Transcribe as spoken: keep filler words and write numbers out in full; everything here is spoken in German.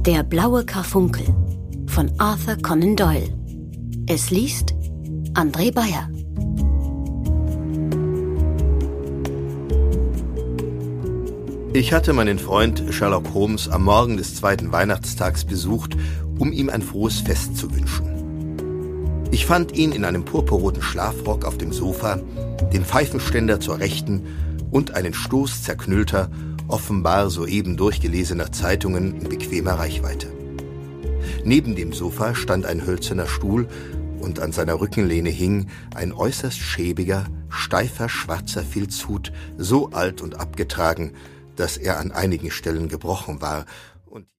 Der blaue Karfunkel von Arthur Conan Doyle. Es liest André Bayer. Ich hatte meinen Freund Sherlock Holmes am Morgen des zweiten Weihnachtstags besucht, um ihm ein frohes Fest zu wünschen. Ich fand ihn in einem purpurroten Schlafrock auf dem Sofa, den Pfeifenständer zur Rechten und einen Stoß zerknüllter, offenbar soeben durchgelesener Zeitungen in bequemer Reichweite. Neben dem Sofa stand ein hölzerner Stuhl und an seiner Rückenlehne hing ein äußerst schäbiger, steifer schwarzer Filzhut, so alt und abgetragen, dass er an einigen Stellen gebrochen war